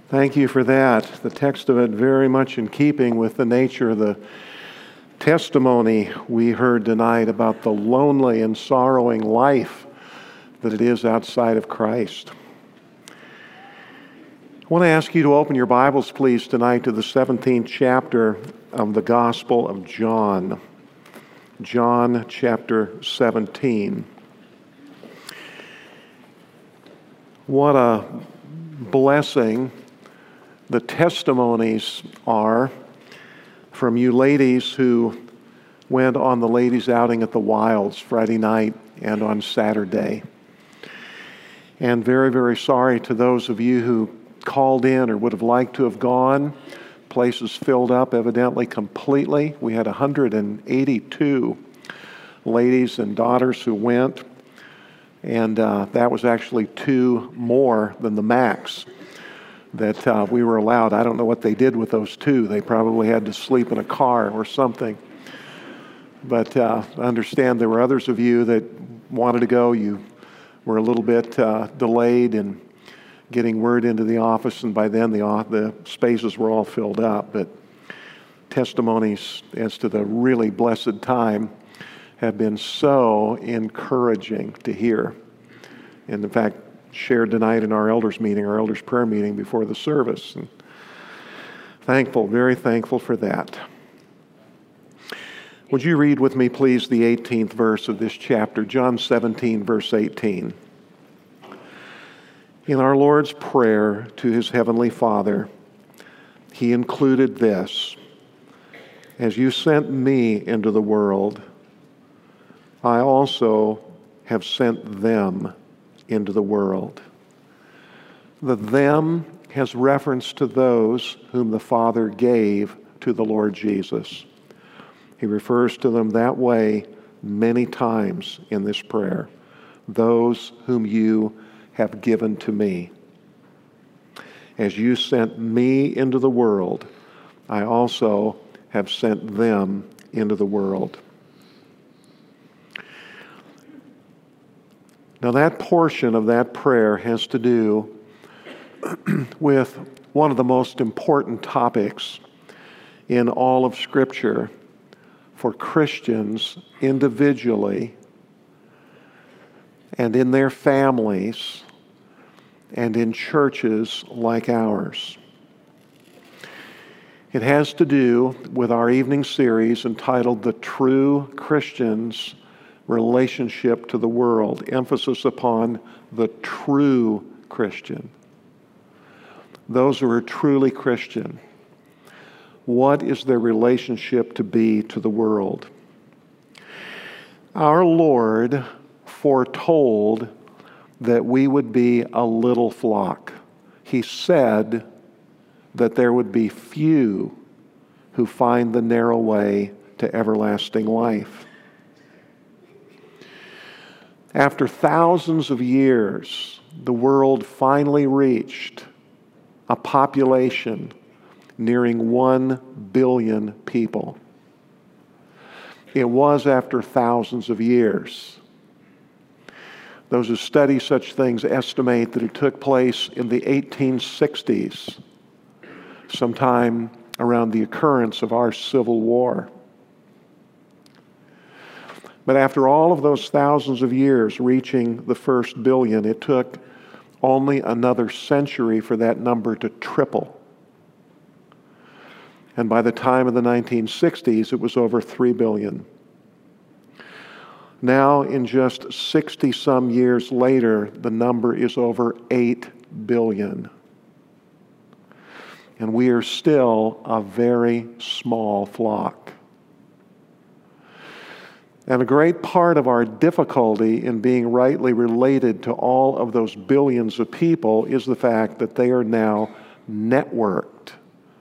Thank you for that. The text of it very much in keeping with the nature of the testimony we heard tonight about the lonely and sorrowing life that it is outside of Christ. I want to ask you to open your Bibles, please, tonight to the 17th chapter of the Gospel of John. John chapter 17. What a blessing the testimonies are from you ladies who went on the ladies' outing at the Wilds Friday night and on Saturday. And very, very sorry to those of you who called in or would have liked to have gone. Places filled up evidently completely. We had 182 ladies and daughters who went, and that was actually 2 more than the max that we were allowed. I don't know what they did with those 2. They probably had to sleep in a car or something. But I understand there were others of you that wanted to go. You were a little bit delayed in getting word into the office, and by then the spaces were all filled up. But testimonies as to the really blessed time have been so encouraging to hear. And in fact, shared tonight in our elders meeting, our elders prayer meeting before the service. And thankful, very thankful for that. Would you read with me, please, the 18th verse of this chapter, John 17, verse 18. In our Lord's prayer to his heavenly Father, he included this: "As you sent me into the world, I also have sent them into the world." The "them" has reference to those whom the Father gave to the Lord Jesus. He refers to them that way many times in this prayer. Those whom you have given to me. As you sent me into the world, I also have sent them into the world. Now that portion of that prayer has to do with one of the most important topics in all of Scripture for Christians individually and in their families and in churches like ours. It has to do with our evening series entitled "The True Christian's Relationship to the World," emphasis upon the true Christian. Those who are truly Christian. What is their relationship to be to the world? Our Lord foretold that we would be a little flock. He said that there would be few who find the narrow way to everlasting life. After thousands of years, the world finally reached a population nearing 1 billion people. It was after thousands of years. Those who study such things estimate that it took place in the 1860s, sometime around the occurrence of our Civil War. But after all of those thousands of years reaching the first billion, it took only another century for that number to triple. And by the time of the 1960s, it was over 3 billion. Now, in just 60-some years later, the number is over 8 billion. And we are still a very small flock. And a great part of our difficulty in being rightly related to all of those billions of people is the fact that they are now networked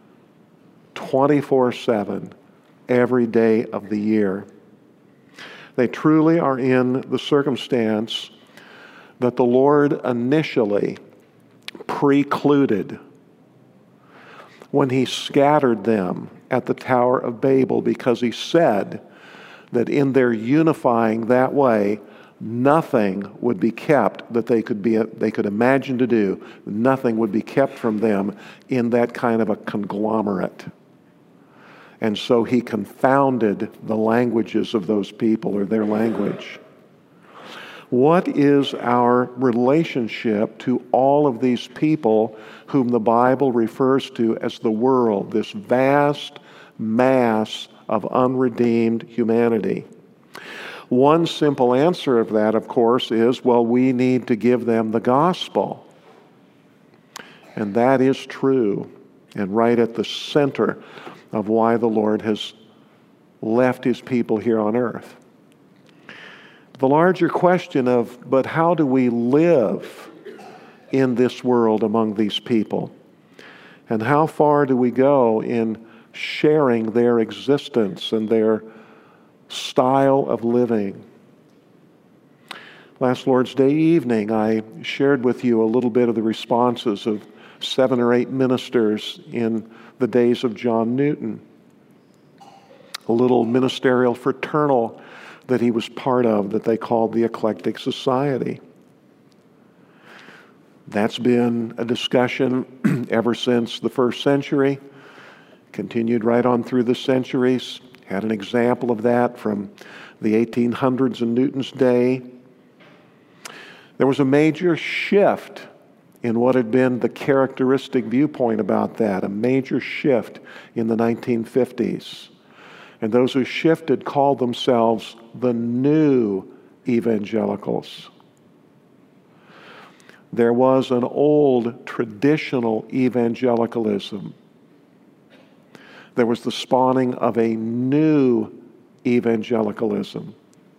24/7 every day of the year. They truly are in the circumstance that the Lord initially precluded when he scattered them at the Tower of Babel, because he said that in their unifying that way, nothing would be kept that they could imagine to do. Nothing would be kept from them in that kind of a conglomerate. And so he confounded the languages of those people, or their language. What is our relationship to all of these people whom the Bible refers to as the world, this vast mass of unredeemed humanity? One simple answer of that, of course, is, well, we need to give them the gospel. And that is true, and right at the center of why the Lord has left his people here on earth. The larger question of, but how do we live in this world among these people? And how far do we go in sharing their existence and their style of living? Last Lord's Day evening, I shared with you a little bit of the responses of 7 or 8 ministers in the days of John Newton, a little ministerial fraternal that he was part of that they called the Eclectic Society. That's been a discussion ever since the first century, continued right on through the centuries. Had an example of that from the 1800s in Newton's day. There was a major shift in what had been the characteristic viewpoint about that, a major shift in the 1950s. And those who shifted called themselves the new evangelicals. There was an old traditional evangelicalism. There was the spawning of a new evangelicalism.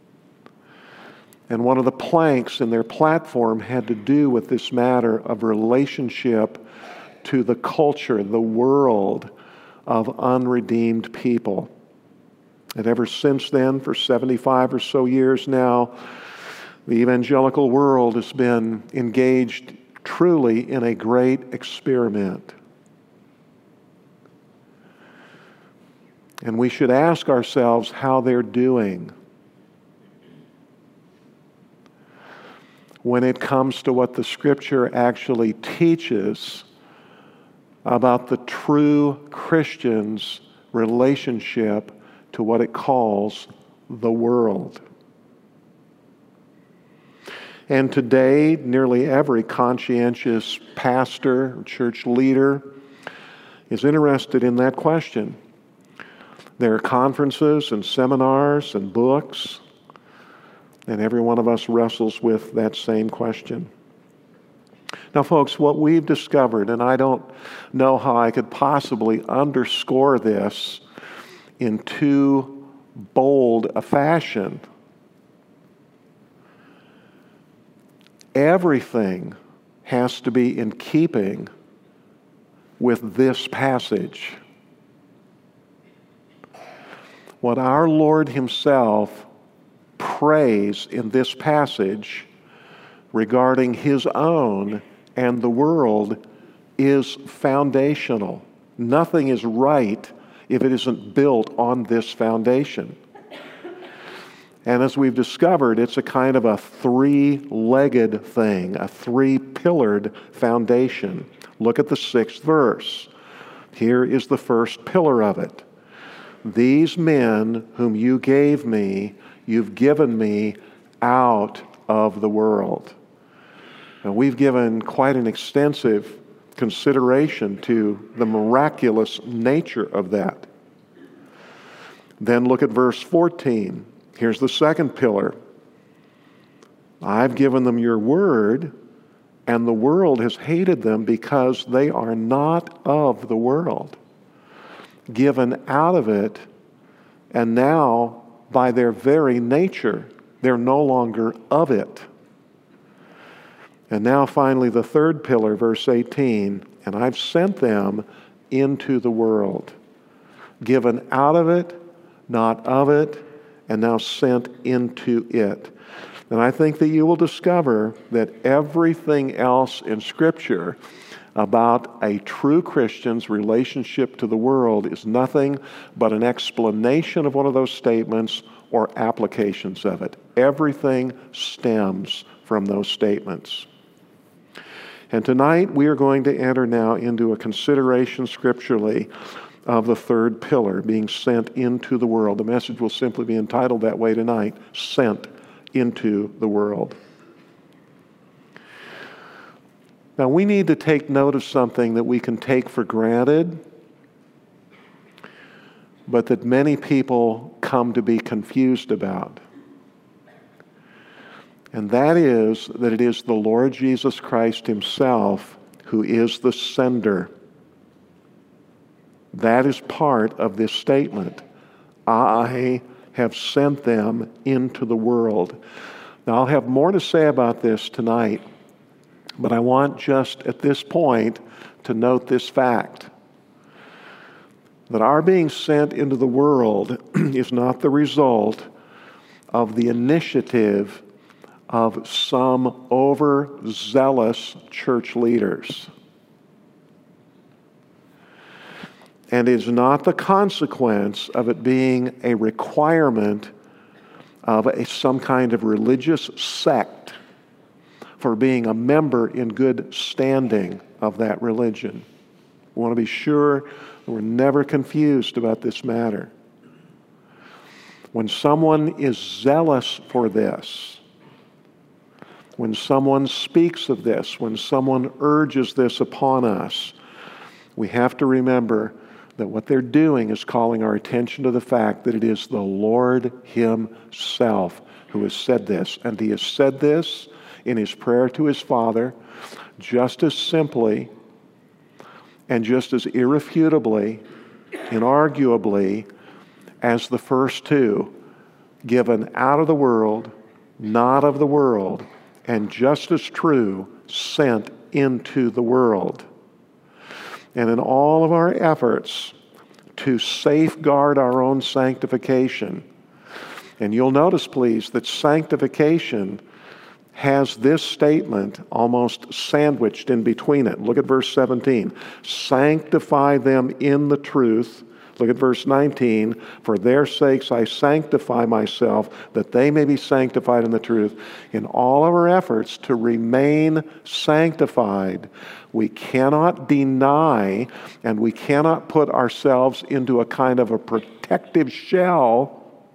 And one of the planks in their platform had to do with this matter of relationship to the culture, the world of unredeemed people. And ever since then, for 75 or so years now, the evangelical world has been engaged truly in a great experiment. And we should ask ourselves how they're doing when it comes to what the Scripture actually teaches about the true Christian's relationship to what it calls the world. And today, nearly every conscientious pastor, church leader, is interested in that question. There are conferences and seminars and books, and every one of us wrestles with that same question. Now, folks, what we've discovered, and I don't know how I could possibly underscore this in too bold a fashion, everything has to be in keeping with this passage. What our Lord Himself prays in this passage regarding His own and the world is foundational. Nothing is right if it isn't built on this foundation. And as we've discovered, it's a kind of a three-legged thing, a three-pillared foundation. Look at the 6th verse. Here is the first pillar of it. These men whom you gave me, you've given me out of the world. And we've given quite an extensive consideration to the miraculous nature of that. Then look at verse 14. Here's the second pillar. I've given them your word, and the world has hated them because they are not of the world. Given out of it, and now, by their very nature, they're no longer of it. And now finally the third pillar, verse 18, and I've sent them into the world. Given out of it, not of it, and now sent into it. And I think that you will discover that everything else in Scripture about a true Christian's relationship to the world is nothing but an explanation of one of those statements or applications of it. Everything stems from those statements. And tonight we are going to enter now into a consideration scripturally of the third pillar, being sent into the world. The message will simply be entitled that way tonight, Sent into the World. Now we need to take note of something that we can take for granted, but that many people come to be confused about. And that is that it is the Lord Jesus Christ himself who is the sender. That is part of this statement. I have sent them into the world. Now, I'll have more to say about this tonight, but I want just at this point to note this fact, that our being sent into the world is not the result of the initiative of some overzealous church leaders. And is not the consequence of it being a requirement of some kind of religious sect for being a member in good standing of that religion. We want to be sure that we're never confused about this matter. When someone is zealous for this, when someone speaks of this, when someone urges this upon us, we have to remember that what they're doing is calling our attention to the fact that it is the Lord himself who has said this. And he has said this in his prayer to his Father just as simply and just as irrefutably, inarguably, as the first two, given out of the world, not of the world, and just as true, sent into the world. And in all of our efforts to safeguard our own sanctification, and you'll notice, please, that sanctification has this statement almost sandwiched in between it. Look at verse 17. Sanctify them in the truth. Look at verse 19. For their sakes I sanctify myself, that they may be sanctified in the truth. In all of our efforts to remain sanctified, we cannot deny and we cannot put ourselves into a kind of a protective shell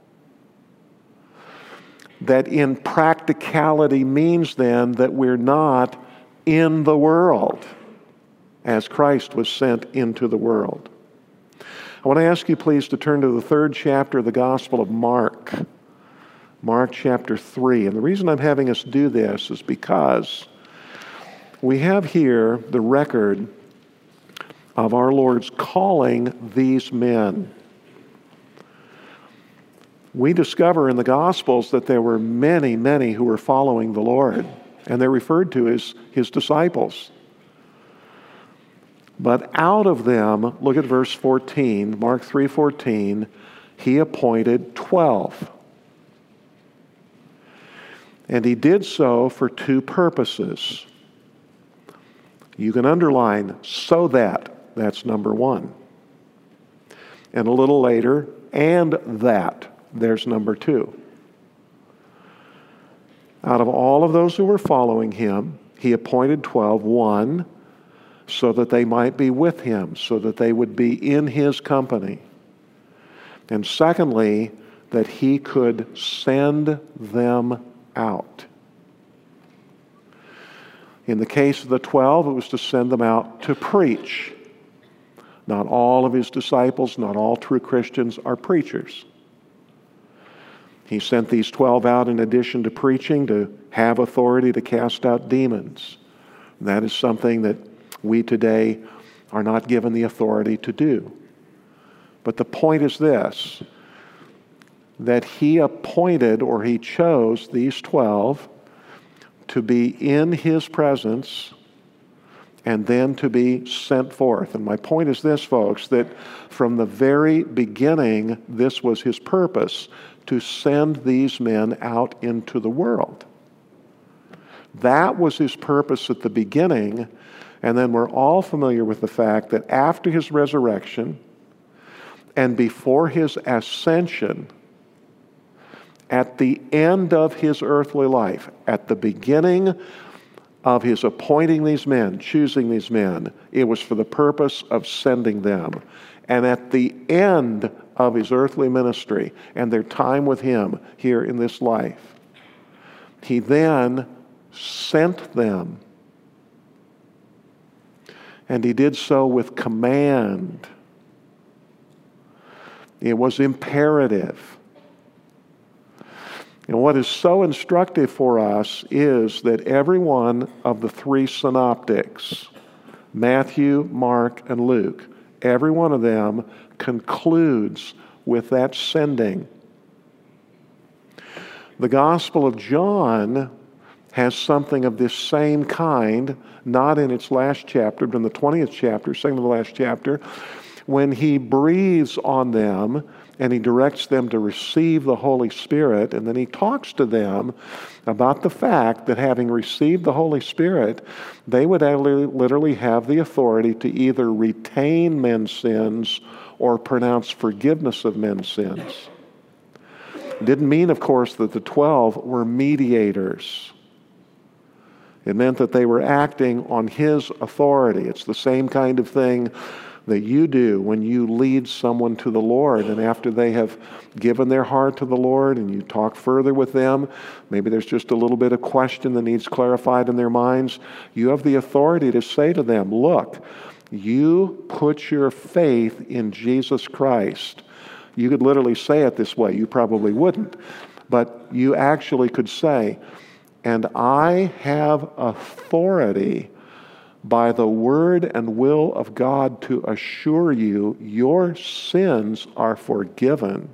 that in practicality means then that we're not in the world as Christ was sent into the world. I want to ask you please to turn to the third chapter of the Gospel of Mark. Mark chapter 3. And the reason I'm having us do this is because we have here the record of our Lord's calling these men. We discover in the Gospels that there were many, many who were following the Lord, and they're referred to as his disciples. But out of them, look at verse 14, Mark 3:14, he appointed 12. And he did so for two purposes. You can underline, so that, that's number one. And a little later, and that, there's number two. Out of all of those who were following him, he appointed 12, one, so that they might be with him, so that they would be in his company. And secondly, that he could send them out. In the case of the 12, it was to send them out to preach. Not all of his disciples, not all true Christians are preachers. He sent these 12 out in addition to preaching to have authority to cast out demons. And that is something that we today are not given the authority to do. But the point is this, that he appointed or he chose these 12 to be in his presence and then to be sent forth. And my point is this, folks, that from the very beginning, this was his purpose, to send these men out into the world. That was his purpose at the beginning. And then we're all familiar with the fact that after his resurrection and before his ascension at the end of his earthly life, at the beginning of his appointing these men, choosing these men, it was for the purpose of sending them. And at the end of his earthly ministry and their time with him here in this life, he then sent them. And he did so with command. It was imperative. And what is so instructive for us is that every one of the three synoptics, Matthew, Mark, and Luke, every one of them concludes with that sending. The Gospel of John has something of this same kind, not in its last chapter, but in the 20th chapter, second to the last chapter, when he breathes on them and he directs them to receive the Holy Spirit, and then he talks to them about the fact that having received the Holy Spirit, they would literally have the authority to either retain men's sins or pronounce forgiveness of men's sins. It didn't mean, of course, that the 12 were mediators. It meant that they were acting on his authority. It's the same kind of thing that you do when you lead someone to the Lord, and after they have given their heart to the Lord and you talk further with them, maybe there's just a little bit of question that needs clarified in their minds, you have the authority to say to them, look, you put your faith in Jesus Christ. You could literally say it this way. You probably wouldn't. But you actually could say, and I have authority by the word and will of God to assure you your sins are forgiven.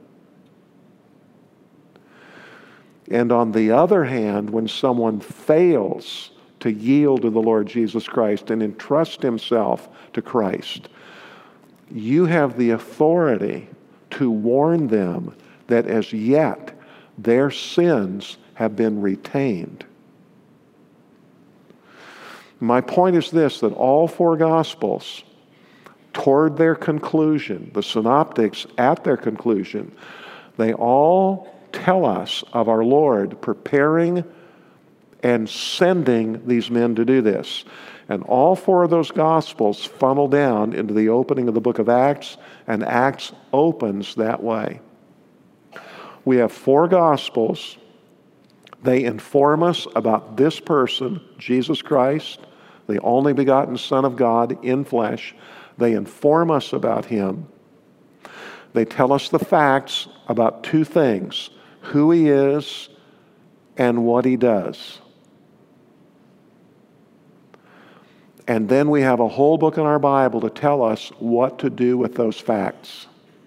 And on the other hand, when someone fails to yield to the Lord Jesus Christ and entrust himself to Christ, you have the authority to warn them that as yet their sins have been retained. My point is this, that all four Gospels, toward their conclusion, the synoptics at their conclusion, they all tell us of our Lord preparing and sending these men to do this. And all four of those Gospels funnel down into the opening of the book of Acts, and Acts opens that way. We have four Gospels. They inform us about this person, Jesus Christ, the only begotten Son of God in flesh. They inform us about him. They tell us the facts about two things, who he is and what he does. And then we have a whole book in our Bible to tell us what to do with those facts.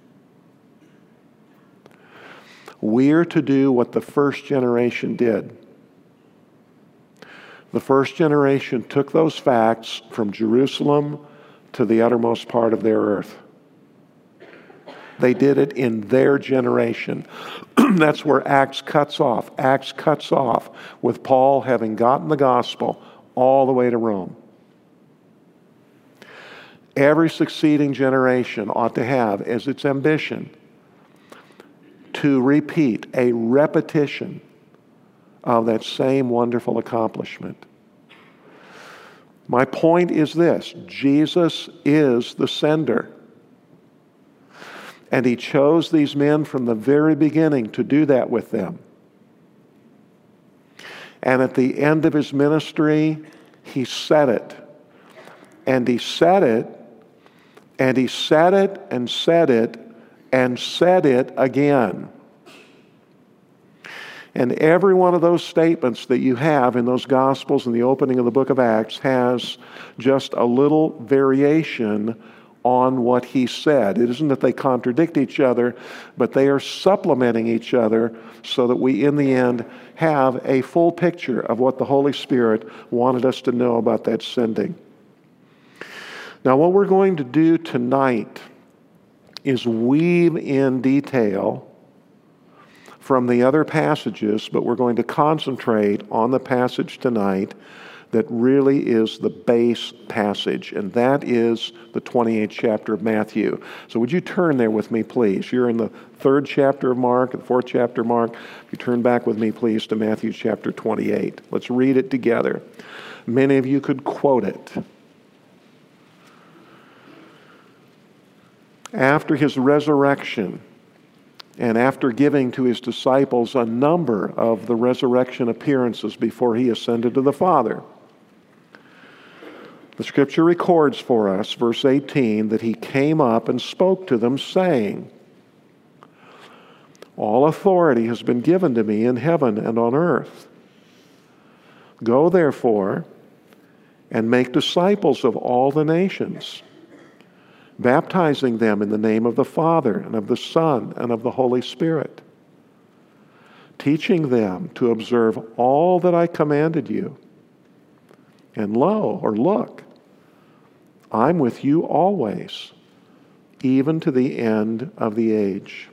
We're to do what the first generation did. The first generation took those facts from Jerusalem to the uttermost part of their earth. They did it in their generation. That's where Acts cuts off. Acts cuts off with Paul having gotten the gospel all the way to Rome. Every succeeding generation ought to have as its ambition to repeat a repetition of that same wonderful accomplishment. My point is this: Jesus is the sender. And he chose these men from the very beginning to do that with them. And at the end of his ministry, he said it. And he said it, and he said it, and said it, and said it again. And every one of those statements that you have in those Gospels in the opening of the book of Acts has just a little variation on what he said. It isn't that they contradict each other, but they are supplementing each other so that we, in the end, have a full picture of what the Holy Spirit wanted us to know about that sending. Now, what we're going to do tonight is weave in detail from the other passages, but we're going to concentrate on the passage tonight that really is the base passage, and that is the 28th chapter of Matthew. So would you turn there with me, please? You're in the 3rd chapter of Mark, the 4th chapter of Mark. If you turn back with me, please, to Matthew chapter 28. Let's read it together. Many of you could quote it. After his resurrection, and after giving to his disciples a number of the resurrection appearances before he ascended to the Father, the Scripture records for us, verse 18, that he came up and spoke to them, saying, "All authority has been given to me in heaven and on earth. Go, therefore, and make disciples of all the nations, baptizing them in the name of the Father and of the Son and of the Holy Spirit, teaching them to observe all that I commanded you. And lo," or look, "I'm with you always, even to the end of the age."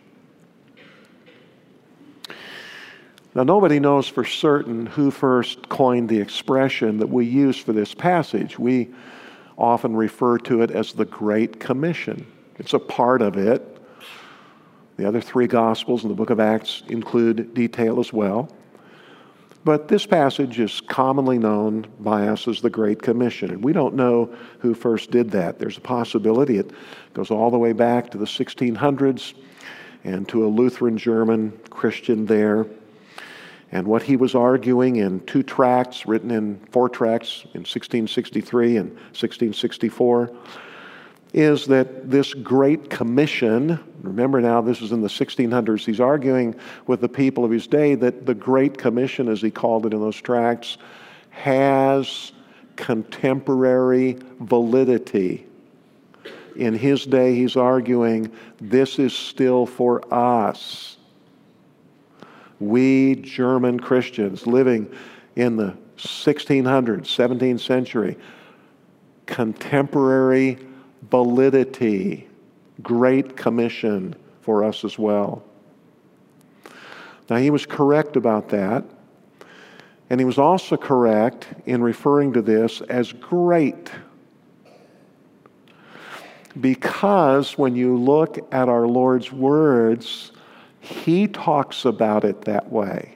Now, nobody knows for certain who first coined the expression that we use for this passage. We often refer to it as the Great Commission. It's a part of it. The other 3 Gospels and the book of Acts include detail as well. But this passage is commonly known by us as the Great Commission, and we don't know who first did that. There's a possibility it goes all the way back to the 1600s and to a Lutheran German Christian there. And what he was arguing in 2 tracts, written in 4 tracts in 1663 and 1664, is that this Great Commission, remember now this is in the 1600s, he's arguing with the people of his day that the Great Commission, as he called it in those tracts, has contemporary validity. In his day, he's arguing this is still for us. We German Christians living in the 1600s, 17th century, contemporary validity, Great Commission for us as well. Now, he was correct about that, and he was also correct in referring to this as great. Because when you look at our Lord's words, he talks about it that way.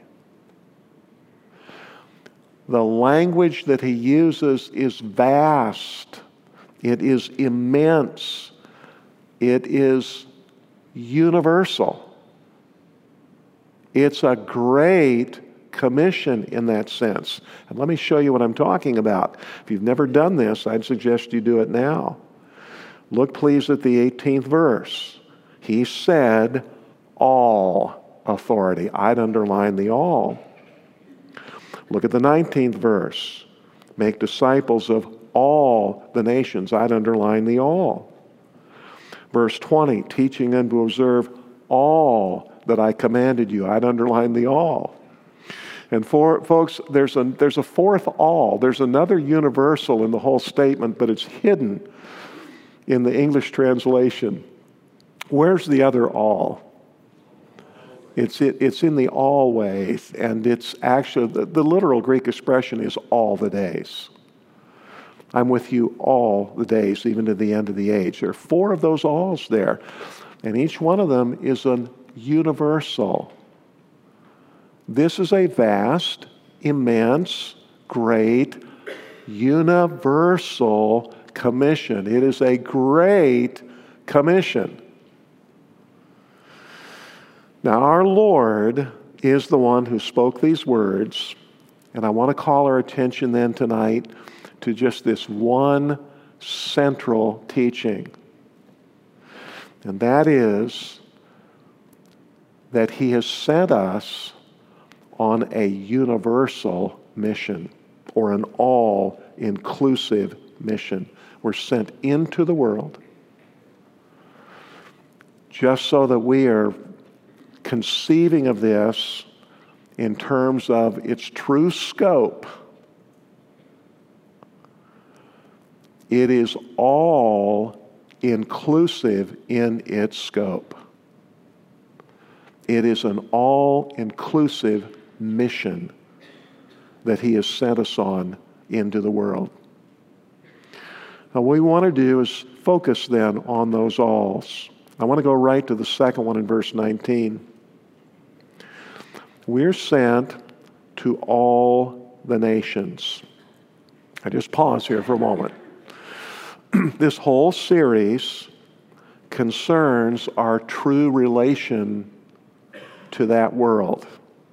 The language that he uses is vast. It is immense. It is universal. It's a great commission in that sense. And let me show you what I'm talking about. If you've never done this, I'd suggest you do it now. Look, please, at the 18th verse. He said, all authority. I'd underline the all. Look at the 19th verse. Make disciples of all the nations. I'd underline the all. Verse 20, teaching them to observe all that I commanded you. I'd underline the all. And folks, there's a fourth all. There's another universal in the whole statement, but it's hidden in the English translation. Where's the other all? It's in the always, and it's actually, the literal Greek expression is all the days. I'm with you all the days, even to the end of the age. There are 4 of those alls there, and each one of them is an universal. This is a vast, immense, great, universal commission. It is a great commission. Now, our Lord is the one who spoke these words, and I want to call our attention then tonight to just this one central teaching. And that is that he has sent us on a universal mission, or an all-inclusive mission. We're sent into the world just so that we are conceiving of this in terms of its true scope. It is all inclusive in its scope. It is an all-inclusive mission that he has sent us on into the world. Now, what we want to do is focus then on those alls. I want to go right to the second one in verse 19. We're sent to all the nations. I just pause here for a moment. This whole series concerns our true relation to that world.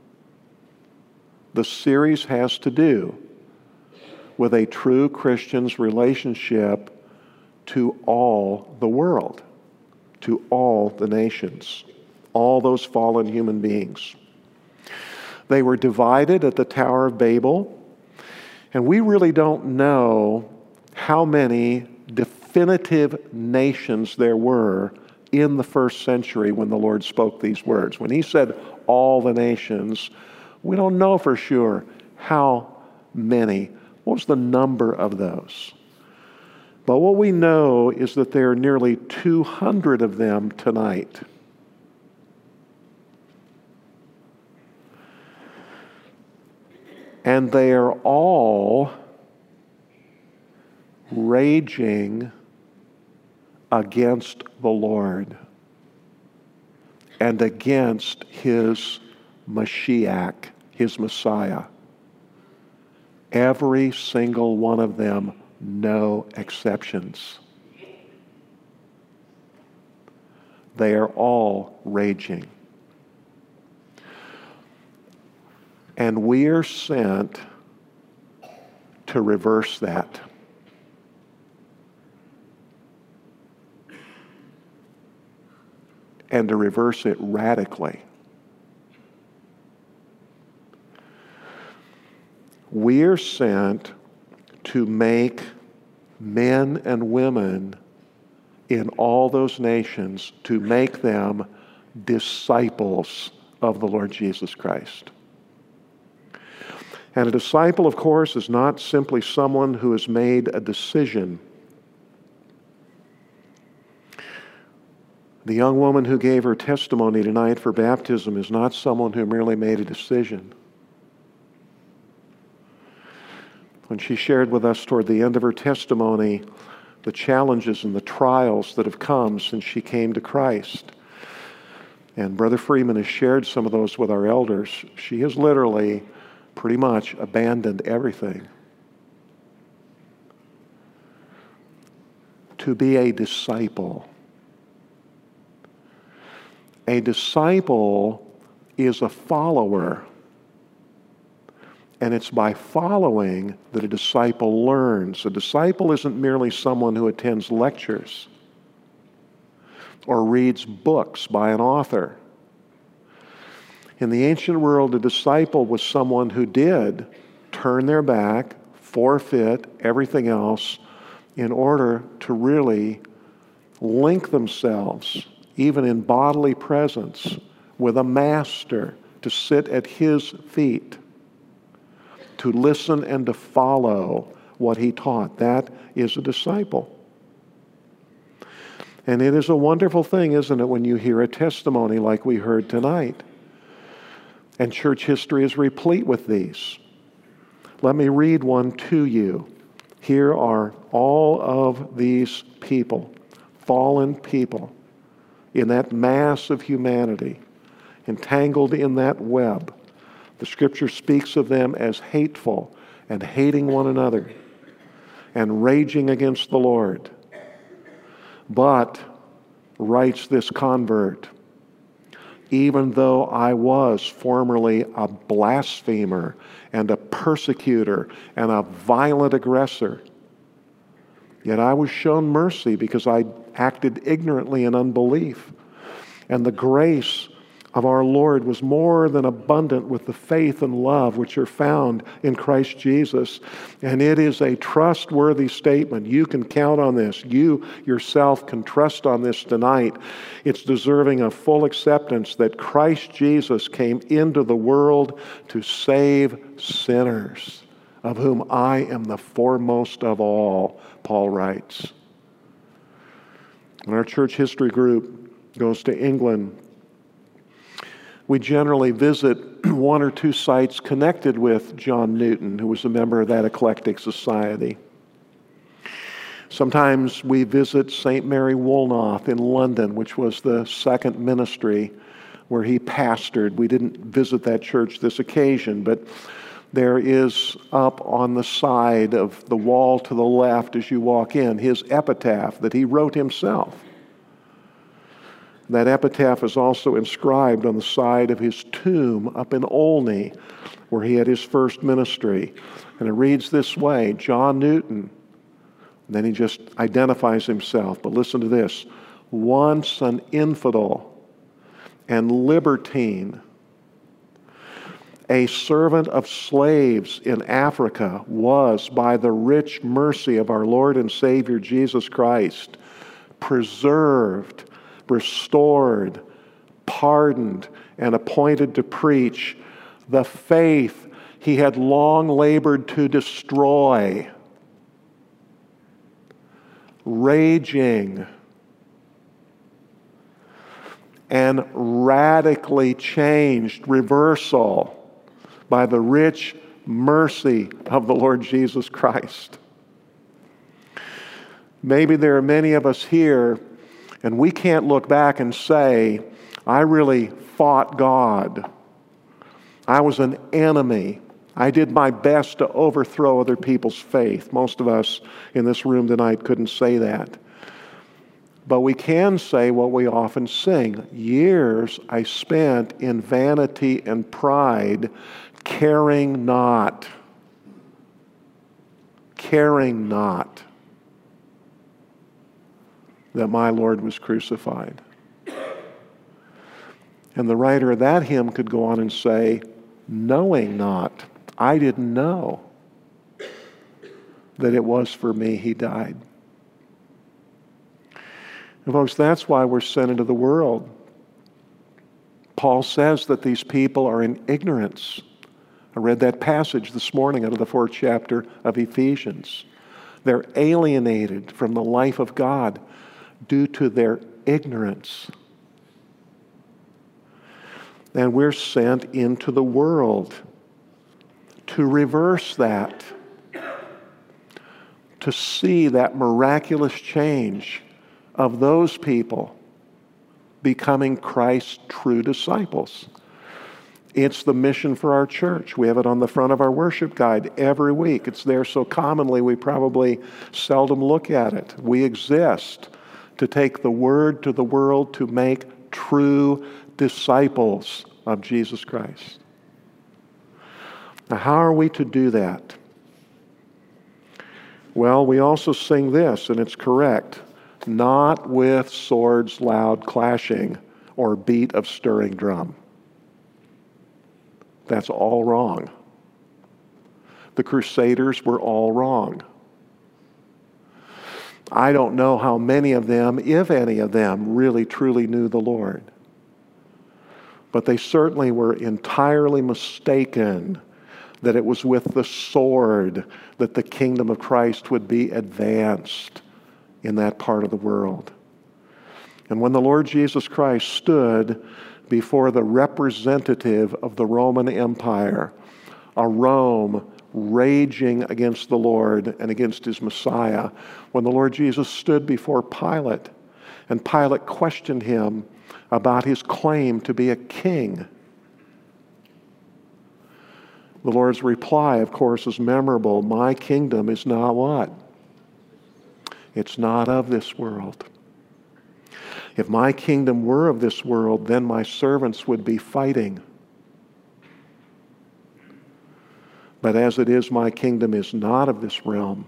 The series has to do with a true Christian's relationship to all the world, to all the nations, all those fallen human beings. They were divided at the Tower of Babel, and we really don't know how many definitive nations there were in the first century when the Lord spoke these words. When he said all the nations, we don't know for sure how many. What was the number of those? But what we know is that there are nearly 200 of them tonight. And they are all raging against the Lord and against his Mashiach, his Messiah. Every single one of them, no exceptions. They are all raging. And we are sent to reverse that. And to reverse it radically. We are sent to make men and women in all those nations, to make them disciples of the Lord Jesus Christ. And a disciple, of course, is not simply someone who has made a decision. The young woman who gave her testimony tonight for baptism is not someone who merely made a decision. When she shared with us toward the end of her testimony the challenges and the trials that have come since she came to Christ, and Brother Freeman has shared some of those with our elders, she has literally pretty much abandoned everything to be a disciple. A disciple is a follower. And it's by following that a disciple learns. A disciple isn't merely someone who attends lectures or reads books by an author. In the ancient world, a disciple was someone who did turn their back, forfeit everything else in order to really link themselves, even in bodily presence, with a master, to sit at his feet, to listen and to follow what he taught. That is a disciple. And it is a wonderful thing, isn't it, when you hear a testimony like we heard tonight. And church history is replete with these. Let me read one to you. Here are all of these people, fallen people, in that mass of humanity, entangled in that web. The Scripture speaks of them as hateful and hating one another and raging against the Lord. But, writes this convert, even though I was formerly a blasphemer and a persecutor and a violent aggressor, yet I was shown mercy because I acted ignorantly in unbelief. And the grace of our Lord was more than abundant with the faith and love which are found in Christ Jesus. And it is a trustworthy statement. You can count on this. You yourself can trust on this tonight. It's deserving of full acceptance that Christ Jesus came into the world to save sinners, of whom I am the foremost of all, Paul writes. When our church history group goes to England, we generally visit one or two sites connected with John Newton, who was a member of that eclectic society. Sometimes we visit St. Mary Woolnoth in London, which was the second ministry where he pastored. We didn't visit that church this occasion, but there is up on the side of the wall to the left as you walk in his epitaph that he wrote himself. That epitaph is also inscribed on the side of his tomb up in Olney, where he had his first ministry. And it reads this way, John Newton. And then he just identifies himself. But listen to this. Once an infidel and libertine, a servant of slaves in Africa, was, by the rich mercy of our Lord and Savior Jesus Christ, preserved, restored, pardoned, and appointed to preach the faith he had long labored to destroy. Raging and radically changed, reversal, by the rich mercy of the Lord Jesus Christ. Maybe there are many of us here, and we can't look back and say, I really fought God. I was an enemy. I did my best to overthrow other people's faith. Most of us in this room tonight couldn't say that. But we can say what we often sing. Years I spent in vanity and pride, caring not that my Lord was crucified. And the writer of that hymn could go on and say, knowing not, I didn't know that it was for me he died. And folks, that's why we're sent into the world. Paul says that these people are in ignorance. I read that passage this morning out of the 4th chapter of Ephesians. They're alienated from the life of God due to their ignorance. And we're sent into the world to reverse that, to see that miraculous change of those people becoming Christ's true disciples. It's the mission for our church. We have it on the front of our worship guide every week. It's there so commonly we probably seldom look at it. We exist to take the word to the world to make true disciples of Jesus Christ. Now, how are we to do that? Well, we also sing this, and it's correct. Not with swords loud clashing or beat of stirring drum. That's all wrong. The Crusaders were all wrong. I don't know how many of them, if any of them, really truly knew the Lord. But they certainly were entirely mistaken that it was with the sword that the kingdom of Christ would be advanced in that part of the world. And when the Lord Jesus Christ stood before the representative of the Roman Empire, a Rome raging against the Lord and against his Messiah, when the Lord Jesus stood before Pilate, and Pilate questioned him about his claim to be a king, the Lord's reply, of course, is memorable. My kingdom is not what? It's not of this world. If my kingdom were of this world, then my servants would be fighting. But as it is, my kingdom is not of this realm.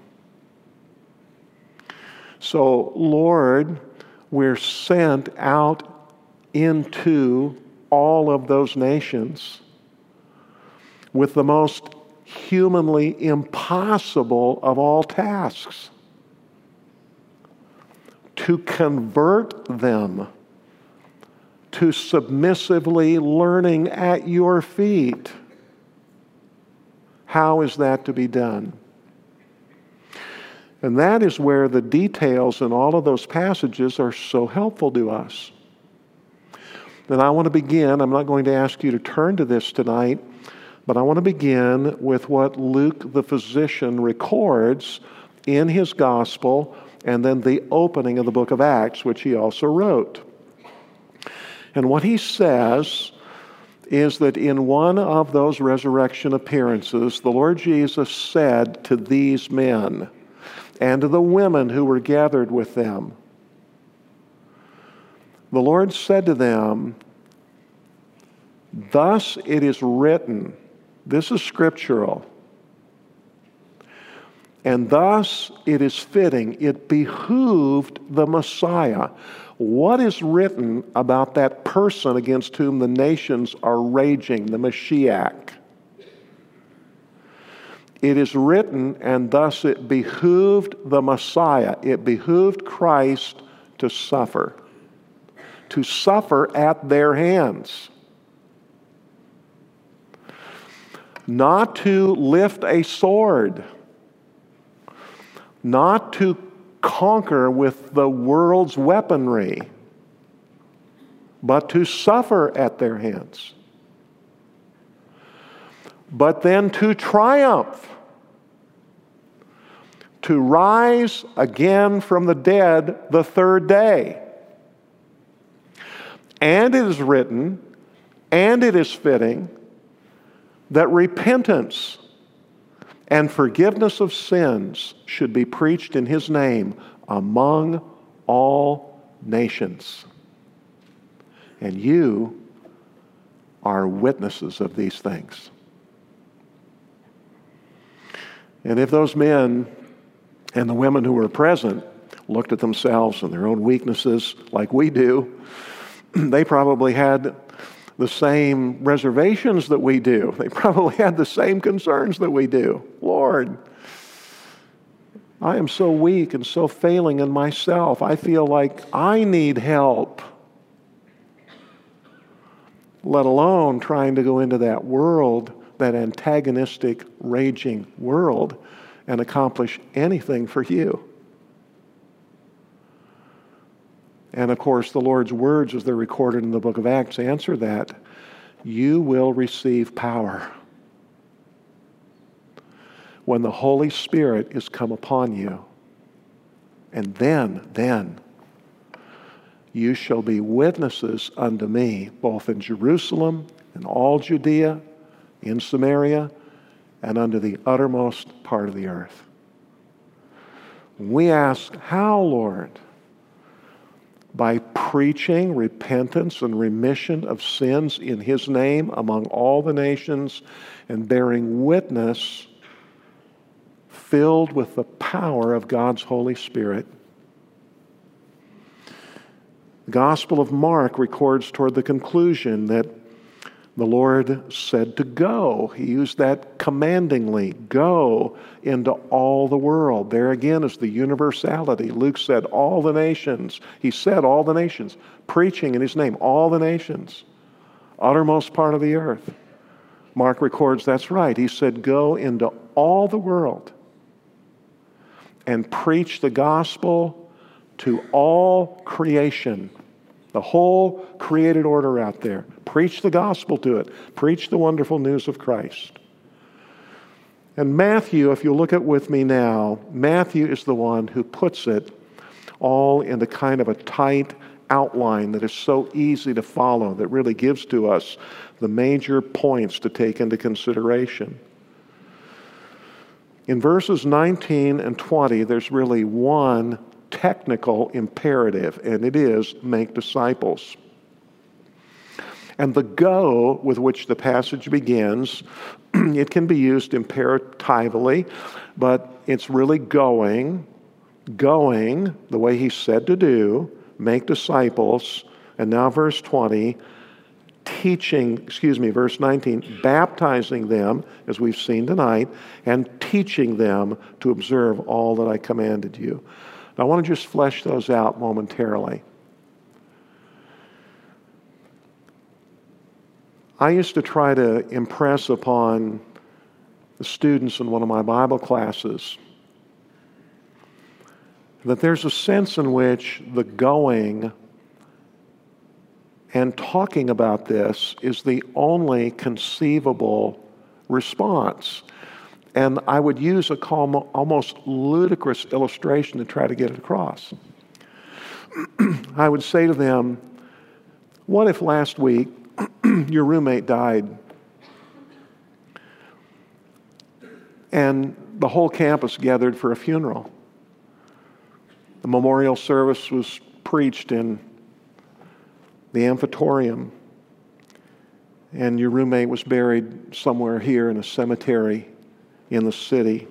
So, Lord, we're sent out into all of those nations with the most humanly impossible of all tasks, to convert them to submissively learning at your feet. How is that to be done? And that is where the details in all of those passages are so helpful to us. And I want to begin, I'm not going to ask you to turn to this tonight, but I want to begin with what Luke the physician records in his gospel, and then the opening of the book of Acts, which he also wrote. And what he says is that in one of those resurrection appearances, the Lord Jesus said to these men and to the women who were gathered with them, the Lord said to them, "Thus it is written," this is scriptural, "and thus it is fitting, it behooved the Messiah." What is written about that person against whom the nations are raging, the Mashiach? It is written, and thus it behooved the Messiah. It behooved Christ to suffer at their hands. Not to lift a sword, not to conquer with the world's weaponry, but to suffer at their hands. But then to triumph, to rise again from the dead the third day. And it is written, and it is fitting, that repentance and forgiveness of sins should be preached in his name among all nations. And you are witnesses of these things. And if those men and the women who were present looked at themselves and their own weaknesses like we do, they probably had the same reservations that we do. They probably had the same concerns that we do. Lord, I am so weak and so failing in myself. I feel like I need help, let alone trying to go into that world, that antagonistic, raging world, and accomplish anything for you. And of course, the Lord's words, as they're recorded in the book of Acts, answer that. You will receive power when the Holy Spirit is come upon you. And then you shall be witnesses unto me, both in Jerusalem and all Judea, in Samaria, and unto the uttermost part of the earth. We ask, how, Lord? By preaching repentance and remission of sins in his name among all the nations, and bearing witness, filled with the power of God's Holy Spirit. The Gospel of Mark records toward the conclusion that the Lord said to go. He used that commandingly. Go into all the world. There again is the universality. Luke said all the nations. He said all the nations. Preaching in his name, all the nations. Uttermost part of the earth. Mark records that's right. He said go into all the world and preach the gospel to all creation. The whole created order out there. Preach the gospel to it. Preach the wonderful news of Christ. And Matthew, if you look at with me now, Matthew is the one who puts it all in the kind of a tight outline that is so easy to follow, that really gives to us the major points to take into consideration. In verses 19 and 20, there's really one technical imperative, and it is make disciples. And the go with which the passage begins, it can be used imperatively, but it's really going the way he said to do, make disciples, and now verse 20, verse 19, baptizing them, as we've seen tonight, and teaching them to observe all that I commanded you. Now, I want to just flesh those out momentarily. I used to try to impress upon the students in one of my Bible classes that there's a sense in which the going And talking about this is the only conceivable response. And I would use a almost ludicrous illustration to try to get it across. I would say to them, what if last week your roommate died and the whole campus gathered for a funeral? The memorial service was preached in the amphitorium, and your roommate was buried somewhere here in a cemetery in the city.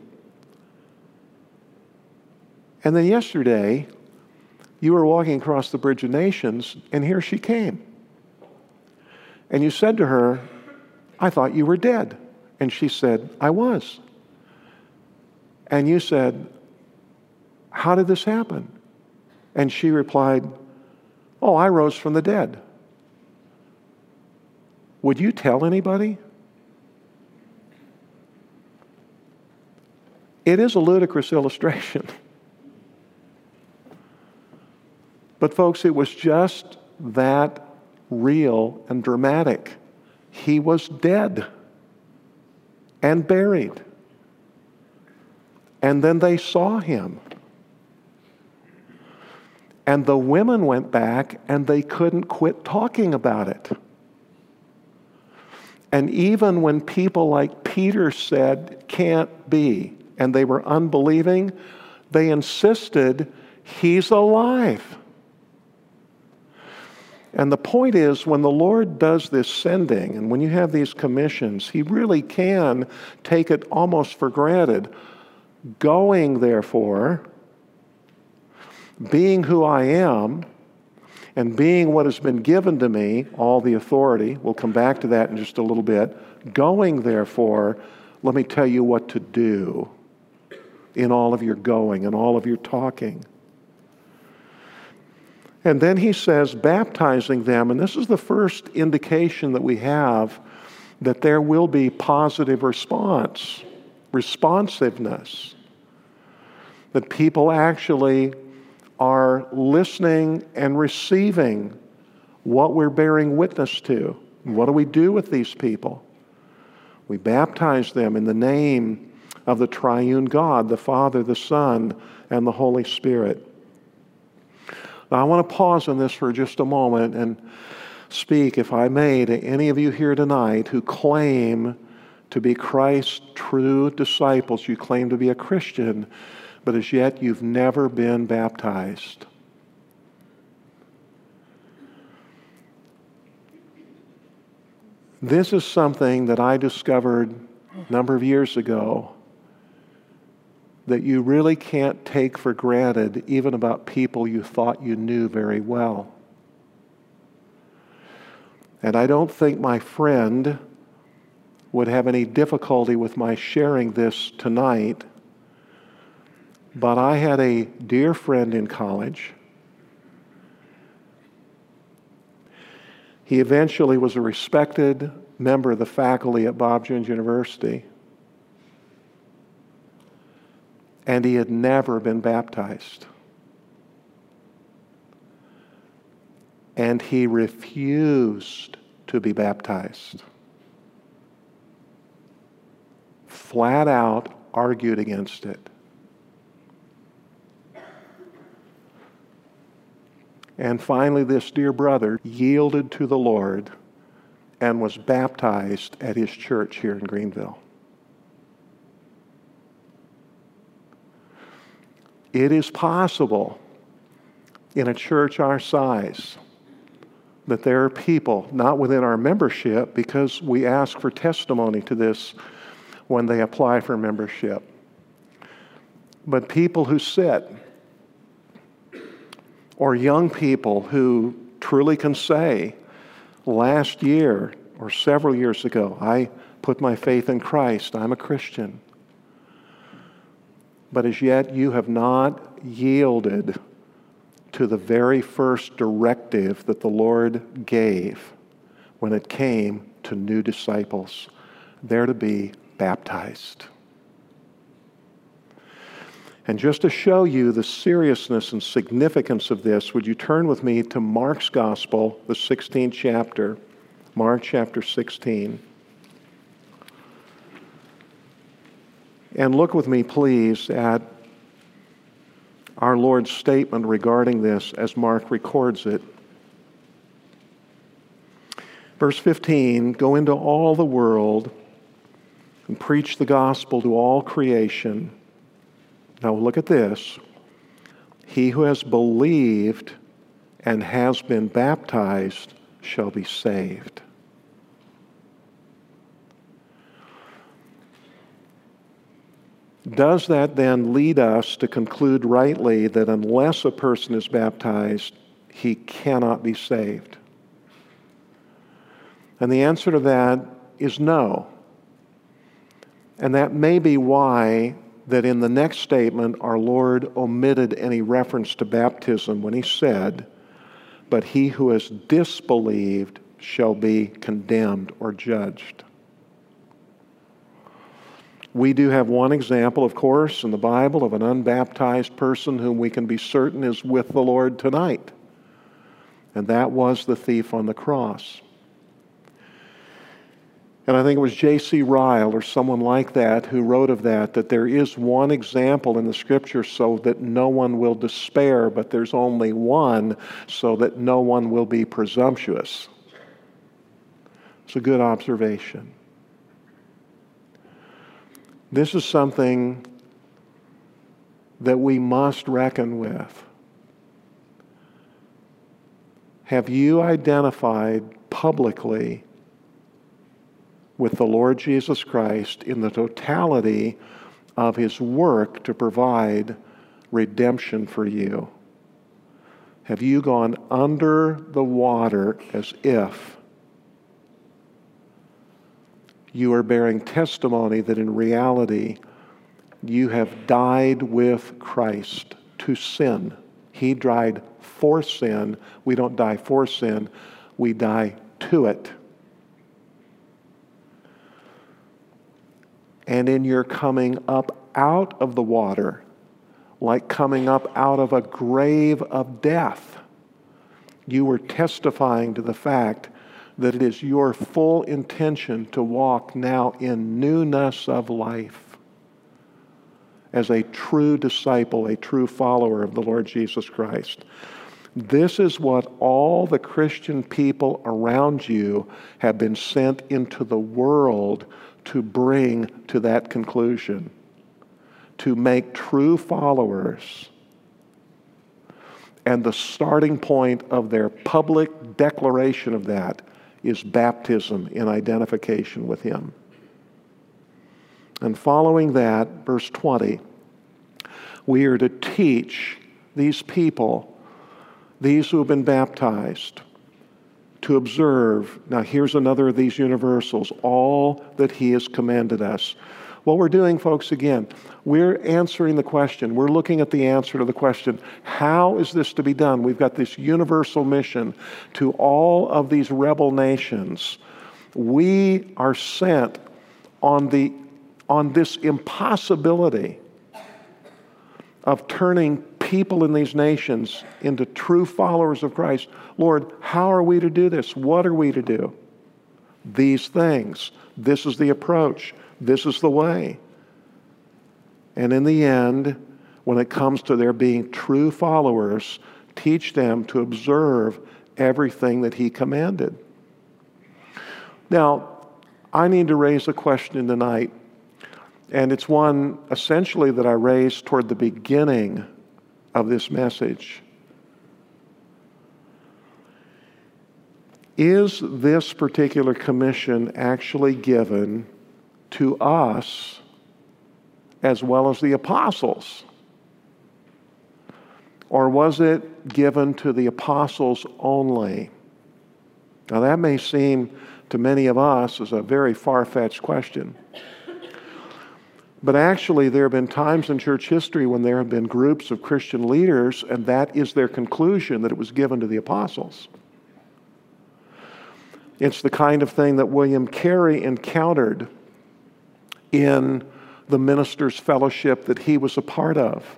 And then yesterday, you were walking across the Bridge of Nations, and here she came. And you said to her, I thought you were dead. And she said, I was. And you said, how did this happen? And she replied, oh, I rose from the dead. Would you tell anybody? It is a ludicrous illustration. But folks, it was just that real and dramatic. He was dead and buried. And then they saw him. And the women went back and they couldn't quit talking about it. And even when people like Peter said, can't be, and they were unbelieving, they insisted, he's alive. And the point is, when the Lord does this sending, and when you have these commissions, he really can take it almost for granted. Going, therefore, being who I am, and being what has been given to me, all the authority, we'll come back to that in just a little bit. Going, therefore, let me tell you what to do in all of your going and all of your talking. And then he says, baptizing them, and this is the first indication that we have that there will be positive response, responsiveness, that people actually are listening and receiving what we're bearing witness to. What do we do with these people? We baptize them in the name of the triune God, the Father, the Son, and the Holy Spirit. Now, I want to pause on this for just a moment and speak, if I may, to any of you here tonight who claim to be Christ's true disciples. You claim to be a Christian, but as yet you've never been baptized. This is something that I discovered a number of years ago that you really can't take for granted, even about people you thought you knew very well. And I don't think my friend would have any difficulty with my sharing this tonight, but I had a dear friend in college. He eventually was a respected member of the faculty at Bob Jones University. And he had never been baptized. And he refused to be baptized. Flat out argued against it. And finally, this dear brother yielded to the Lord and was baptized at his church here in Greenville. It is possible in a church our size that there are people, not within our membership, because we ask for testimony to this when they apply for membership, but people who sit, or young people who truly can say, last year or several years ago, I put my faith in Christ, I'm a Christian. But as yet you have not yielded to the very first directive that the Lord gave when it came to new disciples. They're to be baptized. And just to show you the seriousness and significance of this, would you turn with me to Mark's Gospel, the 16th chapter, Mark chapter 16. And look with me, please, at our Lord's statement regarding this as Mark records it. Verse 15, go into all the world and preach the gospel to all creation. Now look at this. He who has believed and has been baptized shall be saved. Does that then lead us to conclude rightly that unless a person is baptized, he cannot be saved? And the answer to that is no. And that may be why that in the next statement our Lord omitted any reference to baptism when he said, but he who has disbelieved shall be condemned or judged. We do have one example, of course, in the Bible of an unbaptized person whom we can be certain is with the Lord tonight. And that was the thief on the cross. And I think it was J.C. Ryle or someone like that who wrote of that there is one example in the Scripture so that no one will despair, but there's only one so that no one will be presumptuous. It's a good observation. This is something that we must reckon with. Have you identified publicly with the Lord Jesus Christ in the totality of his work to provide redemption for you? Have you gone under the water as if you are bearing testimony that in reality you have died with Christ to sin? He died for sin. We don't die for sin. We die to it. And in your coming up out of the water, like coming up out of a grave of death, you were testifying to the fact that it is your full intention to walk now in newness of life as a true disciple, a true follower of the Lord Jesus Christ. This is what all the Christian people around you have been sent into the world to bring to that conclusion, to make true followers. And the starting point of their public declaration of that is baptism in identification with him. And following that, verse 20, we are to teach these people, these who have been baptized, to observe, now here's another of these universals, all that he has commanded us. What we're doing, folks, again, we're answering the question. We're looking at the answer to the question, how is this to be done? We've got this universal mission to all of these rebel nations. We are sent on this impossibility of turning people in these nations into true followers of Christ. Lord, how are we to do this? What are we to do? These things. This is the approach. This is the way. And in the end, when it comes to their being true followers, teach them to observe everything that he commanded. Now, I need to raise a question tonight, and it's one essentially that I raised toward the beginning of this message. Is this particular commission actually given to us as well as the apostles? Or was it given to the apostles only? Now that may seem to many of us as a very far-fetched question. But actually, there have been times in church history when there have been groups of Christian leaders, and that is their conclusion, that it was given to the apostles. It's the kind of thing that William Carey encountered in the ministers' fellowship that he was a part of.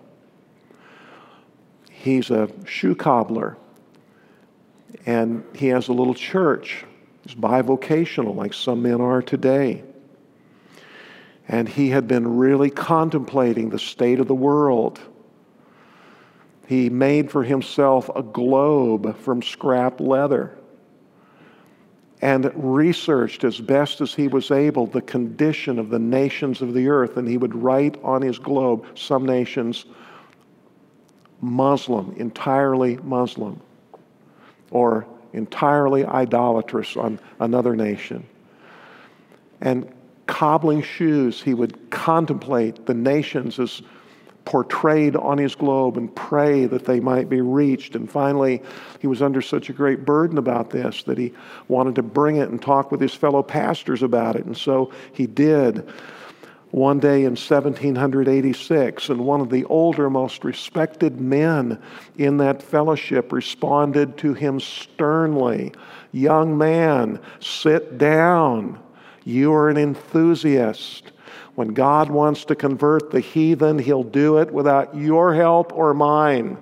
He's a shoe cobbler, and he has a little church. He's bivocational, like some men are today. And he had been really contemplating the state of the world. He made for himself a globe from scrap leather and researched as best as he was able the condition of the nations of the earth. And he would write on his globe, some nations Muslim, entirely Muslim, or entirely idolatrous on another nation. And cobbling shoes, he would contemplate the nations as portrayed on his globe and pray that they might be reached. And finally, he was under such a great burden about this that he wanted to bring it and talk with his fellow pastors about it. And so he did. One day in 1786, and one of the older, most respected men in that fellowship responded to him sternly, "Young man, sit down. You are an enthusiast. When God wants to convert the heathen, he'll do it without your help or mine."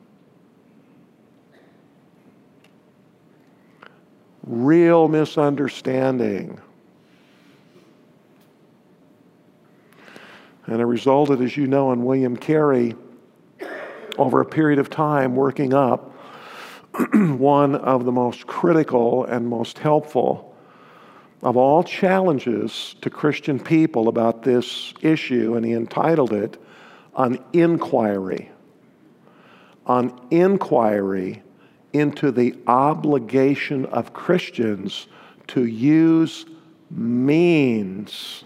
Real misunderstanding. And it resulted, as you know, in William Carey, over a period of time, working up one of the most critical and most helpful of all challenges to Christian people about this issue, and he entitled it, An Inquiry. An Inquiry into the obligation of Christians to use means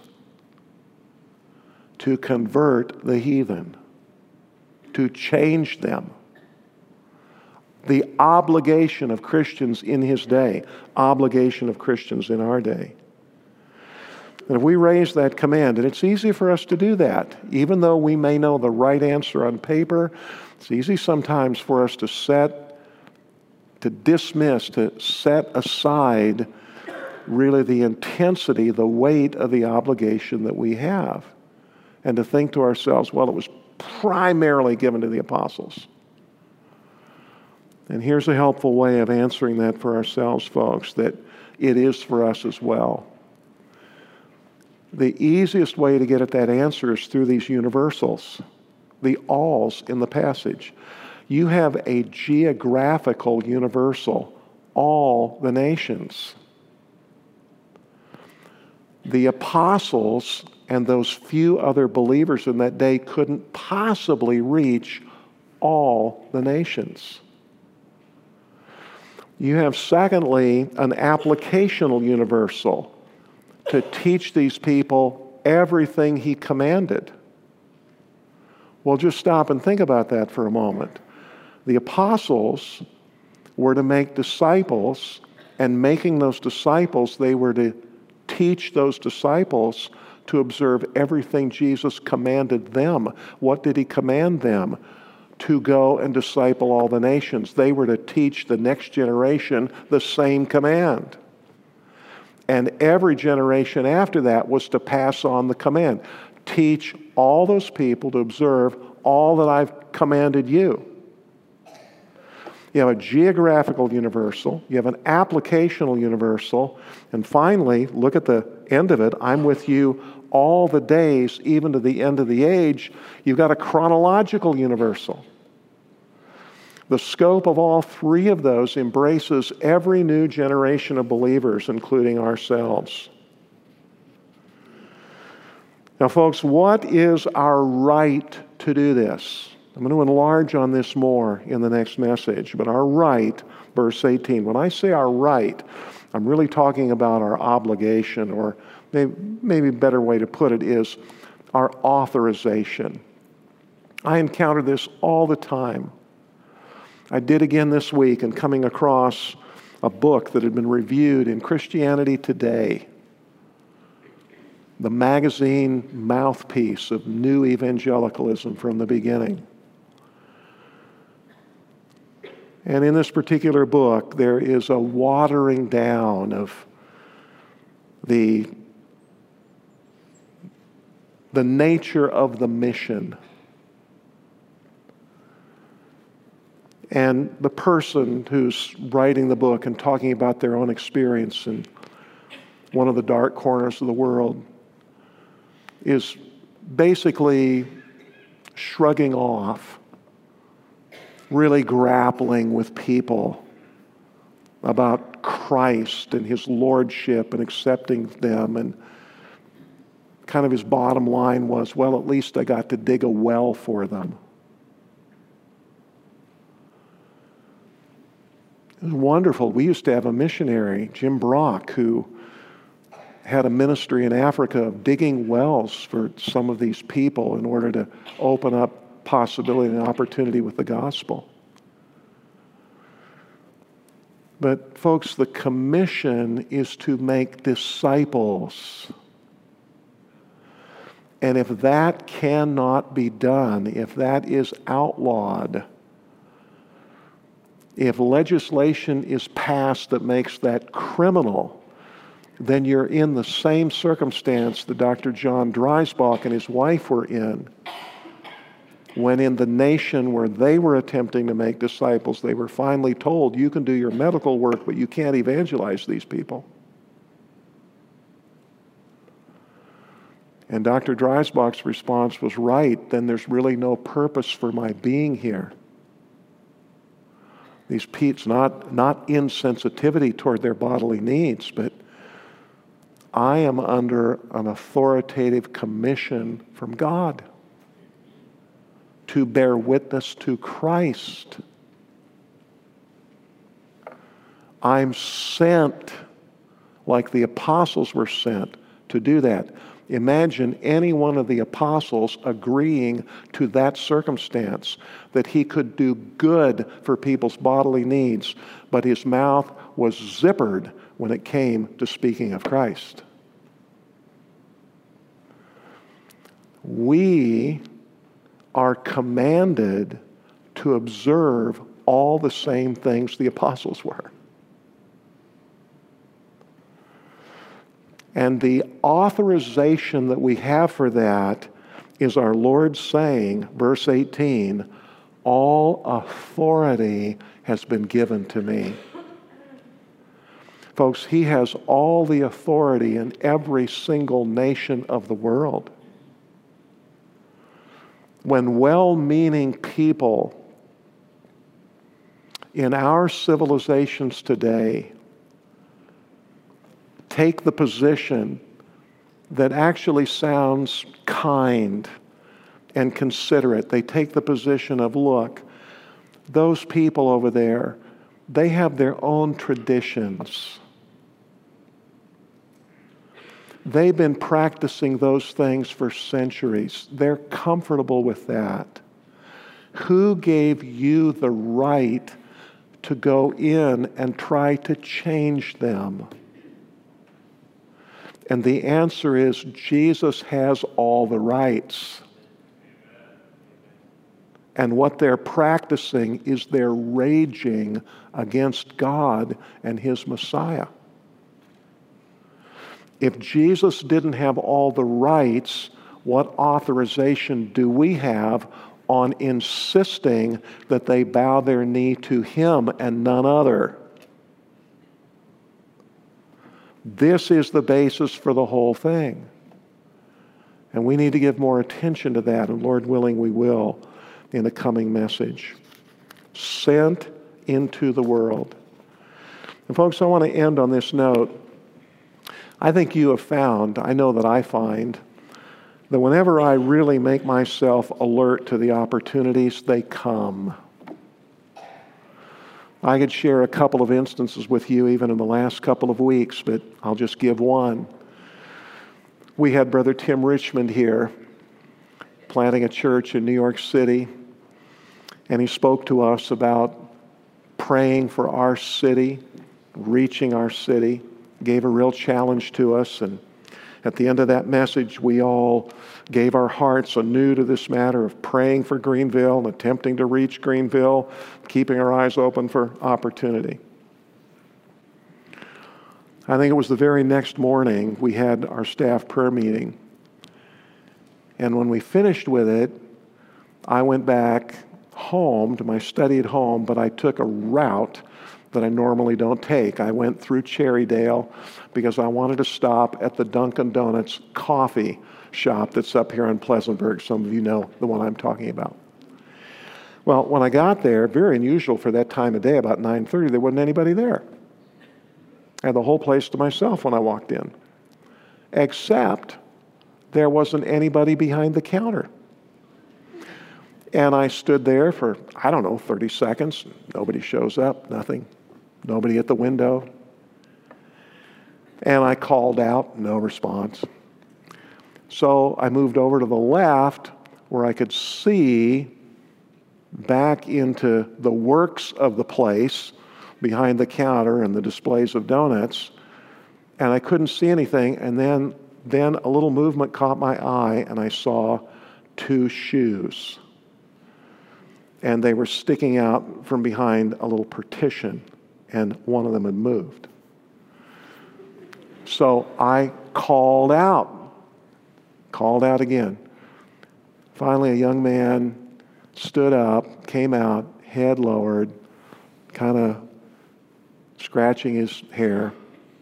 to convert the heathen, to change them. The obligation of Christians in his day, obligation of Christians in our day. And if we raise that command, and it's easy for us to do that, even though we may know the right answer on paper, it's easy sometimes for us to set aside really the intensity, the weight of the obligation that we have. And to think to ourselves, well, it was primarily given to the apostles. And here's a helpful way of answering that for ourselves, folks, that it is for us as well. The easiest way to get at that answer is through these universals, the alls in the passage. You have a geographical universal, all the nations. The apostles and those few other believers in that day couldn't possibly reach all the nations. You have, secondly, an applicational universal to teach these people everything he commanded. Well, just stop and think about that for a moment. The apostles were to make disciples, and making those disciples, they were to teach those disciples to observe everything Jesus commanded them. What did he command them? To go and disciple all the nations. They were to teach the next generation the same command. And every generation after that was to pass on the command. Teach all those people to observe all that I've commanded you. You have a geographical universal, you have an applicational universal, and finally, look at the end of it, I'm with you all the days, even to the end of the age. You've got a chronological universal. The scope of all three of those embraces every new generation of believers, including ourselves. Now, folks, what is our right to do this? I'm going to enlarge on this more in the next message, but our right, verse 18, when I say our right, I'm really talking about our obligation, or maybe a better way to put it is our authorization. I encounter this all the time. I did again this week in coming across a book that had been reviewed in Christianity Today, the magazine mouthpiece of new evangelicalism from the beginning. And in this particular book, there is a watering down of the the nature of the mission. And the person who's writing the book and talking about their own experience in one of the dark corners of the world is basically shrugging off, really grappling with people about Christ and his lordship and accepting them. And kind of his bottom line was, well, at least I got to dig a well for them. It was wonderful. We used to have a missionary, Jim Brock, who had a ministry in Africa of digging wells for some of these people in order to open up possibility and opportunity with the gospel. But folks, the commission is to make disciples. And if that cannot be done, if that is outlawed, if legislation is passed that makes that criminal, then you're in the same circumstance that Dr. John Dreisbach and his wife were in when in the nation where they were attempting to make disciples, they were finally told, you can do your medical work, but you can't evangelize these people. And Dr. Dreisbach's response was, right, then there's really no purpose for my being here. These Pete's not insensitivity toward their bodily needs, but I am under an authoritative commission from God to bear witness to Christ. I'm sent like the apostles were sent to do that. Imagine any one of the apostles agreeing to that circumstance, that he could do good for people's bodily needs, but his mouth was zippered when it came to speaking of Christ. We are commanded to observe all the same things the apostles were. And the authorization that we have for that is our Lord saying, verse 18, all authority has been given to me. Folks, he has all the authority in every single nation of the world. When well-meaning people in our civilizations today take the position that actually sounds kind and considerate. They take the position of, look, those people over there, they have their own traditions. They've been practicing those things for centuries. They're comfortable with that. Who gave you the right to go in and try to change them? And the answer is Jesus has all the rights. And what they're practicing is they're raging against God and his Messiah. If Jesus didn't have all the rights, what authorization do we have on insisting that they bow their knee to him and none other? This is the basis for the whole thing. And we need to give more attention to that, and Lord willing, we will in the coming message. Sent into the world. And folks, I want to end on this note. I think you have found, I know that I find, that whenever I really make myself alert to the opportunities, they come. I could share a couple of instances with you even in the last couple of weeks, but I'll just give one. We had Brother Tim Richmond here planting a church in New York City, and he spoke to us about praying for our city, reaching our city, gave a real challenge to us, and at the end of that message, we all gave our hearts anew to this matter of praying for Greenville and attempting to reach Greenville, keeping our eyes open for opportunity. I think it was the very next morning we had our staff prayer meeting. And when we finished with it, I went back home to my study at home, but I took a route that I normally don't take. I went through Cherrydale because I wanted to stop at the Dunkin' Donuts coffee shop that's up here on Pleasantburg. Some of you know the one I'm talking about. Well, when I got there, very unusual for that time of day, about 9:30, there wasn't anybody there. I had the whole place to myself when I walked in, except there wasn't anybody behind the counter. And I stood there for, 30 seconds. Nobody shows up, nothing. Nobody at the window. And I called out, no response. So I moved over to the left where I could see back into the works of the place behind the counter and the displays of donuts, and I couldn't see anything. And then a little movement caught my eye, and I saw 2 shoes. And they were sticking out from behind a little partition, and one of them had moved. So I called out again. Finally, a young man stood up, came out, head lowered, kind of scratching his hair.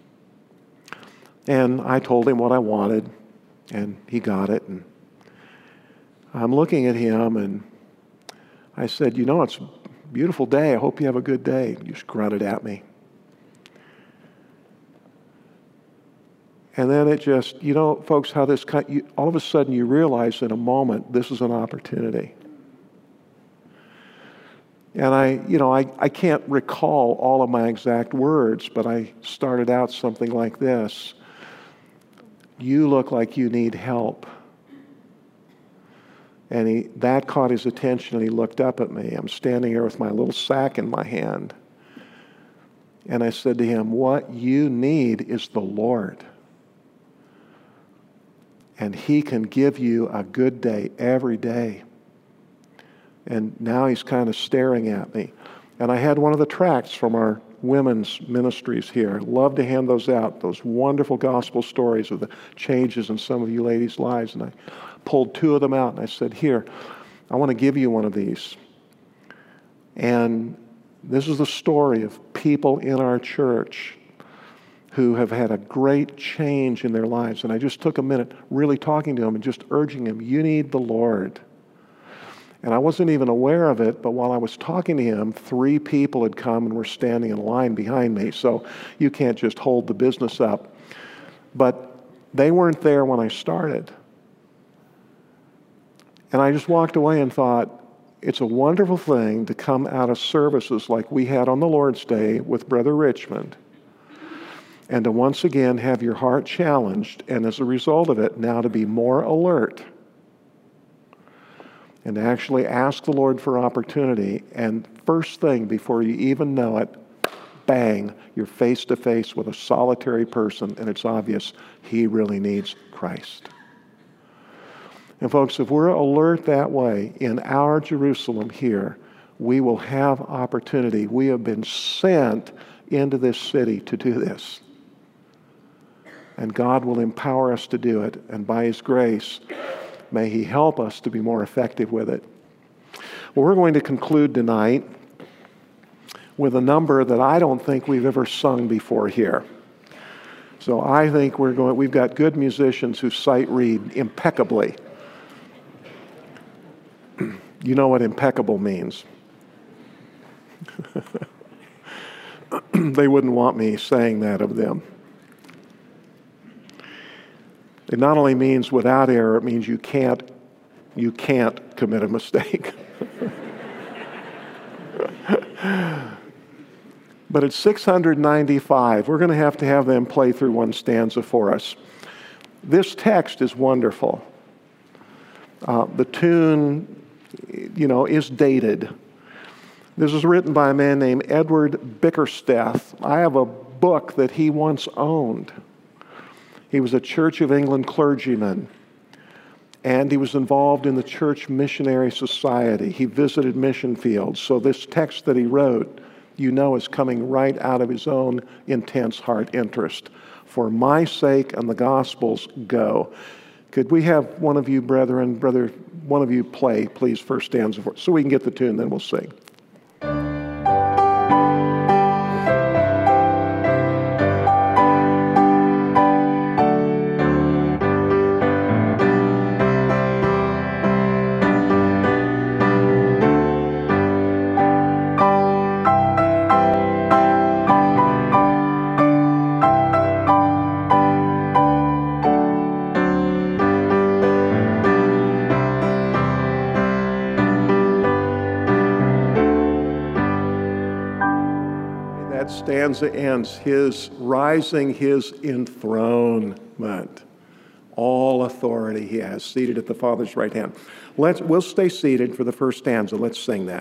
And I told him what I wanted, and he got it. And I'm looking at him, and I said, it's a beautiful day. I hope you have a good day. He just grunted at me. And then it just, folks, how this all of a sudden you realize in a moment this is an opportunity. And I can't recall all of my exact words, but I started out something like this. You look like you need help. And that caught his attention, and he looked up at me. I'm standing here with my little sack in my hand. And I said to him, what you need is the Lord. And He can give you a good day every day. And now he's kind of staring at me. And I had one of the tracts from our women's ministries here. I'd love to hand those out, those wonderful gospel stories of the changes in some of you ladies' lives. And I pulled 2 of them out, and I said, here, I want to give you one of these. And this is the story of people in our church who have had a great change in their lives. And I just took a minute really talking to them and just urging them, you need the Lord. And I wasn't even aware of it, but while I was talking to him, 3 people had come and were standing in line behind me. So you can't just hold the business up. But they weren't there when I started. And I just walked away and thought, it's a wonderful thing to come out of services like we had on the Lord's Day with Brother Richmond, and to once again have your heart challenged, and as a result of it, now to be more alert and to actually ask the Lord for opportunity, and first thing, before you even know it, bang, you're face to face with a solitary person, and it's obvious he really needs Christ. And folks, if we're alert that way in our Jerusalem here, we will have opportunity. We have been sent into this city to do this. And God will empower us to do it, and by His grace, may He help us to be more effective with it. Well, we're going to conclude tonight with a number that I don't think we've ever sung before here. So I think we've got good musicians who sight read impeccably. You know what impeccable means. They wouldn't want me saying that of them. It not only means without error, it means you can't commit a mistake. But at 695, we're going to have them play through one stanza for us. This text is wonderful. The tune, is dated. This was written by a man named Edward Bickersteth. I have a book that he once owned. He was a Church of England clergyman, and he was involved in the Church Missionary Society. He visited mission fields. So this text that he wrote, is coming right out of his own intense heart interest. For my sake and the gospel's go. Could we have one of you, one of you play, please, first stanza for us, so we can get the tune, then we'll sing. Stanza ends, his rising, his enthronement. All authority he has, seated at the Father's right hand. We'll stay seated for the first stanza. Let's sing that.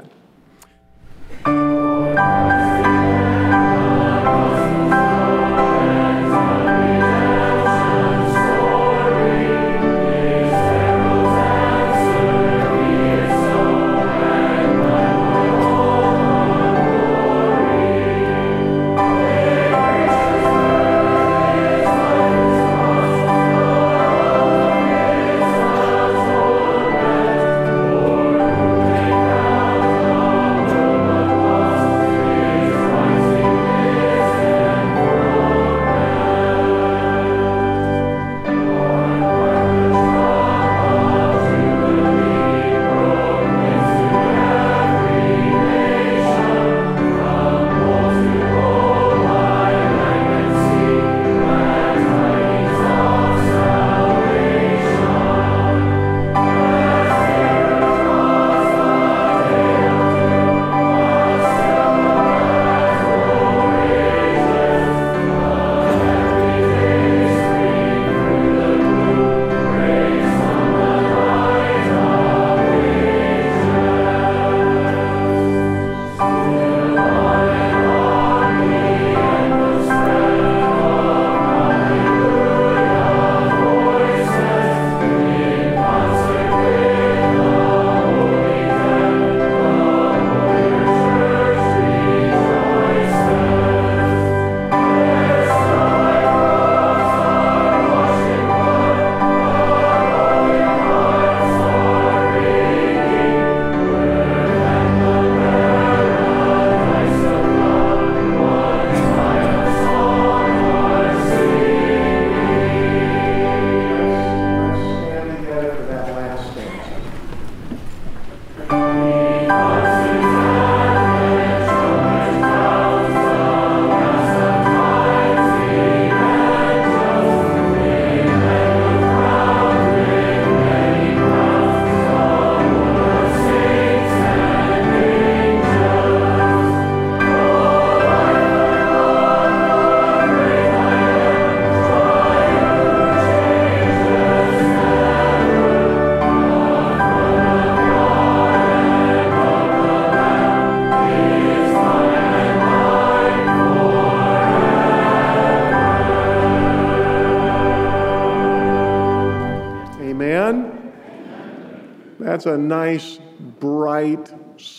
That's a nice, bright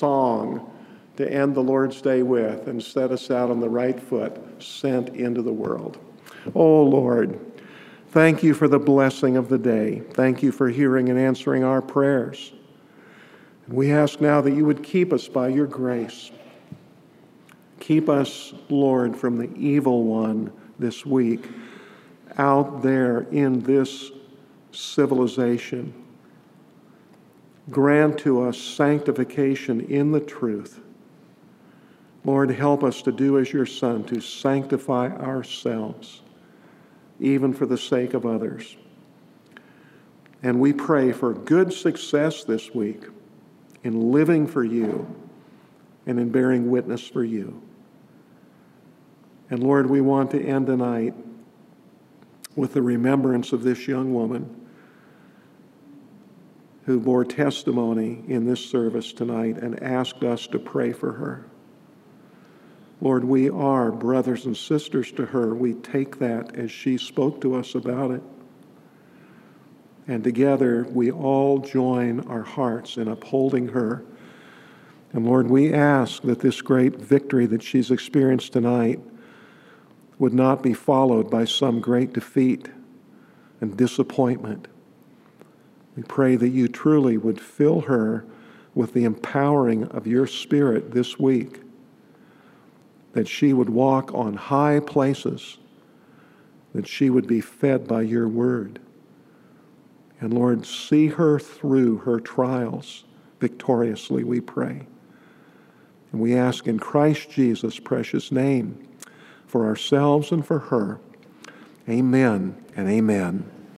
song to end the Lord's Day with and set us out on the right foot, sent into the world. Oh, Lord, thank you for the blessing of the day. Thank you for hearing and answering our prayers. We ask now that you would keep us by your grace. Keep us, Lord, from the evil one this week, out there in this civilization. Grant to us sanctification in the truth. Lord, help us to do as your Son, to sanctify ourselves, even for the sake of others. And we pray for good success this week in living for you and in bearing witness for you. And Lord, we want to end tonight with the remembrance of this young woman who bore testimony in this service tonight and asked us to pray for her. Lord, we are brothers and sisters to her. We take that as she spoke to us about it. And together we all join our hearts in upholding her. And Lord, we ask that this great victory that she's experienced tonight would not be followed by some great defeat and disappointment, We pray that you truly would fill her with the empowering of your Spirit this week, that she would walk on high places, that she would be fed by your word. And Lord, see her through her trials victoriously, we pray. And we ask in Christ Jesus' precious name for ourselves and for her. Amen and amen.